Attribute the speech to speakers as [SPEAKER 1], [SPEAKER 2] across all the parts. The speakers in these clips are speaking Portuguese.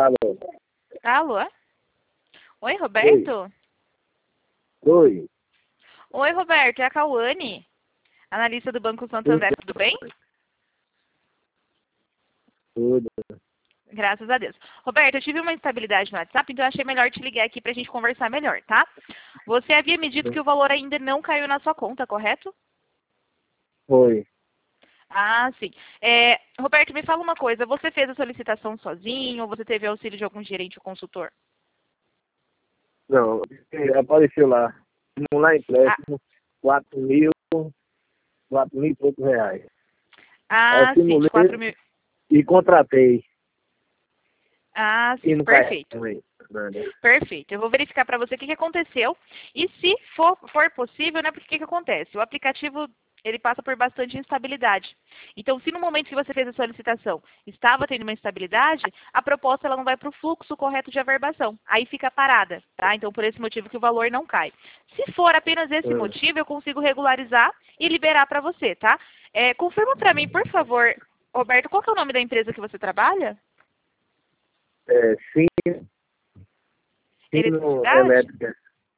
[SPEAKER 1] Alô?
[SPEAKER 2] Alô? Oi, Roberto?
[SPEAKER 1] Oi.
[SPEAKER 2] Oi, Roberto, é a Cauane, analista do Banco Santander, tudo bem?
[SPEAKER 1] Tudo.
[SPEAKER 2] Graças a Deus. Roberto, eu tive uma instabilidade no WhatsApp, então eu achei melhor te ligar aqui pra gente conversar melhor, tá? Você havia me dito que o valor ainda não caiu na sua conta, correto?
[SPEAKER 1] Foi.
[SPEAKER 2] Ah, sim. Roberto, me fala uma coisa, você fez a solicitação sozinho ou você teve auxílio de algum gerente ou consultor?
[SPEAKER 1] Não, apareceu lá. Simular
[SPEAKER 2] Ah,
[SPEAKER 1] empréstimo, 4 mil e poucos reais. Aí eu
[SPEAKER 2] sim, de
[SPEAKER 1] simulei
[SPEAKER 2] 4 mil.
[SPEAKER 1] e contratei.
[SPEAKER 2] Ah,
[SPEAKER 1] E
[SPEAKER 2] sim,
[SPEAKER 1] não caiu
[SPEAKER 2] perfeito.
[SPEAKER 1] também. Nada.
[SPEAKER 2] Perfeito. Eu vou verificar para você o que que aconteceu. E se for possível, né? Porque o que que acontece? O aplicativo, ele passa por bastante instabilidade. Então, se no momento que você fez a solicitação estava tendo uma instabilidade, a proposta ela não vai para o fluxo correto de averbação. Aí fica parada, tá? Então, por esse motivo que o valor não cai. Se for apenas esse motivo, eu consigo regularizar e liberar para você, tá? Confirma para mim, por favor, Roberto, qual que é o nome da empresa que você trabalha?
[SPEAKER 1] Sim, sino
[SPEAKER 2] Eletricidade?
[SPEAKER 1] elétrica.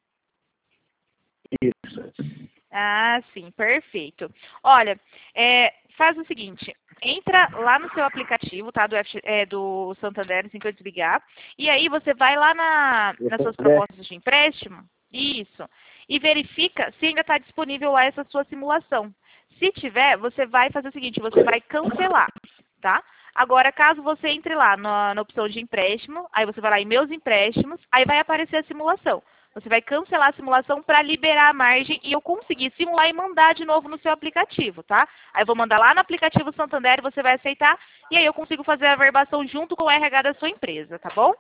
[SPEAKER 1] Isso.
[SPEAKER 2] Ah, sim, perfeito. Olha, faz o seguinte, entra lá no seu aplicativo, tá, do Santander, assim que eu desligar, e aí você vai lá nas suas propostas de empréstimo, isso, e verifica se ainda está disponível lá essa sua simulação. Se tiver, você vai fazer o seguinte, você vai cancelar, tá? Agora, caso você entre lá na opção de empréstimo, aí você vai lá em meus empréstimos, aí vai aparecer a simulação. Você vai cancelar a simulação para liberar a margem e eu conseguir simular e mandar de novo no seu aplicativo, tá? Aí eu vou mandar lá no aplicativo Santander, você vai aceitar e aí eu consigo fazer a averbação junto com o RH da sua empresa, tá bom?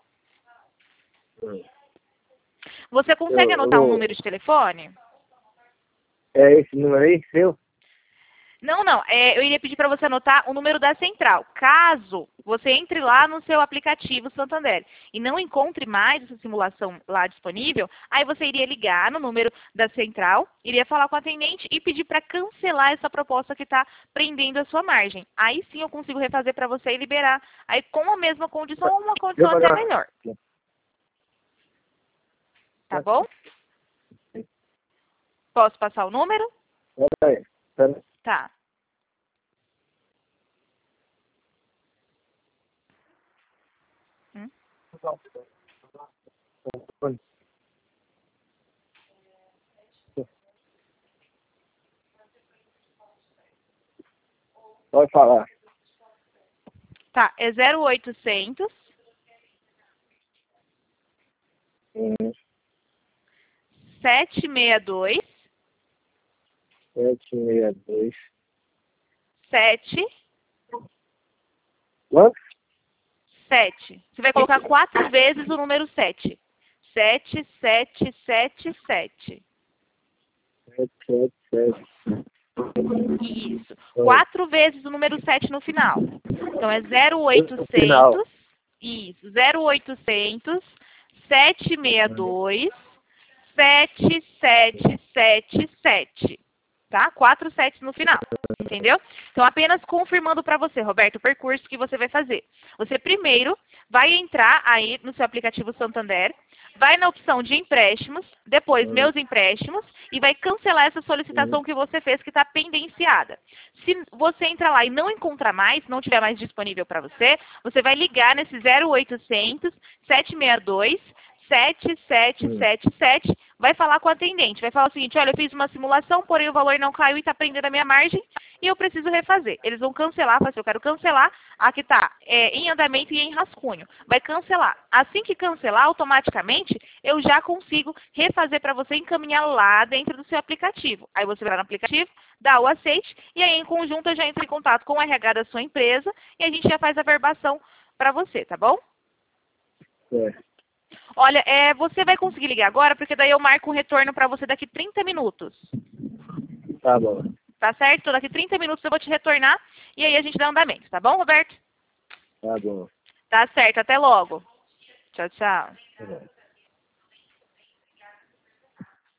[SPEAKER 2] Você consegue
[SPEAKER 1] Eu
[SPEAKER 2] anotar um
[SPEAKER 1] vou.
[SPEAKER 2] número de telefone?
[SPEAKER 1] É esse número aí, seu?
[SPEAKER 2] Não. Eu iria pedir para você anotar o número da central. Caso você entre lá no seu aplicativo Santander e não encontre mais essa simulação lá disponível, aí você iria ligar no número da central, iria falar com o atendente e pedir para cancelar essa proposta que está prendendo a sua margem. Aí sim eu consigo refazer para você e liberar. Aí com a mesma condição ou uma
[SPEAKER 1] Deixa eu
[SPEAKER 2] condição até
[SPEAKER 1] pagar.
[SPEAKER 2] melhor. Tá bom? Posso passar o número?
[SPEAKER 1] Pera aí. Pera
[SPEAKER 2] Tá. Hum?
[SPEAKER 1] aí. Pode falar.
[SPEAKER 2] Tá, é 0800
[SPEAKER 1] Hum,
[SPEAKER 2] 762
[SPEAKER 1] 762.
[SPEAKER 2] 7
[SPEAKER 1] Quanto?
[SPEAKER 2] 7. Você vai colocar 4 vezes o número 7. 7777.
[SPEAKER 1] 777.
[SPEAKER 2] Isso. 4 vezes o número 7 no final. Então é
[SPEAKER 1] No final.
[SPEAKER 2] 0800. Isso. 0800 762 7777. Tá? 4 sets no final. Entendeu? Então, apenas confirmando para você, Roberto, o percurso que você vai fazer. Você primeiro vai entrar aí no seu aplicativo Santander, vai na opção de empréstimos, depois meus empréstimos, e vai cancelar essa solicitação que você fez que está pendenciada. Se você entrar lá e não encontrar mais, não tiver mais disponível para você, você vai ligar nesse 0800 762 7777, vai falar com o atendente, vai falar o seguinte, olha, eu fiz uma simulação, porém o valor não caiu e está prendendo a minha margem e eu preciso refazer. Eles vão cancelar, falar assim, eu quero cancelar, aqui está em andamento e em rascunho. Vai cancelar. Assim que cancelar, automaticamente, eu já consigo refazer para você encaminhar lá dentro do seu aplicativo. Aí você vai lá no aplicativo, dá o aceite e aí em conjunto eu já entro em contato com o RH da sua empresa e a gente já faz a verbação para você, tá bom? Olha, você vai conseguir ligar agora, porque daí eu marco um retorno para você daqui 30 minutos.
[SPEAKER 1] Tá bom.
[SPEAKER 2] Tá certo? Então, daqui 30 minutos eu vou te retornar e aí a gente dá andamento, tá bom, Roberto?
[SPEAKER 1] Tá bom.
[SPEAKER 2] Tá certo, até logo. Tchau, tchau.
[SPEAKER 1] Tá bom.